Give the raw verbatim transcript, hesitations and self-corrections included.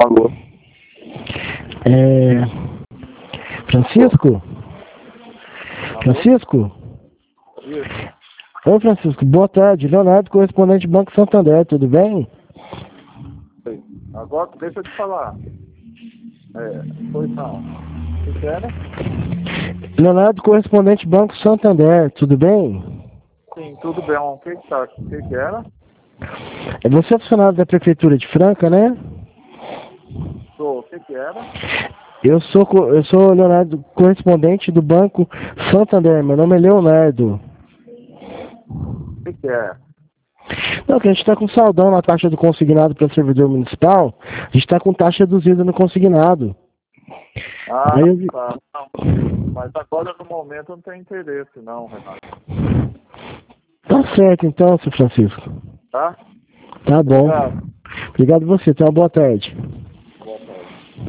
Alô? É... Francisco? Francisco? Isso. Oi, Francisco. Boa tarde. Leonardo, correspondente do Banco Santander. Tudo bem? Agora, deixa eu te falar. É, pois não. O que era? Leonardo, correspondente do Banco Santander. Tudo bem? Sim, tudo bem. O que que tá? O que que era? É você é funcionário da Prefeitura de Franca, né? Sou. O que que era? Eu sou, co- eu sou Leonardo, correspondente do Banco Santander. Meu nome é Leonardo. O que que é? Não, que a gente está com saldão na taxa do consignado para servidor municipal. A gente está com taxa reduzida no consignado. Ah, Aí eu vi... tá. Não. Mas agora, no momento, eu não tenho interesse, não, Renato. Tá certo então, seu Francisco. Tá? Tá bom. Obrigado. Obrigado a você. Tenha uma boa tarde. Boa tarde.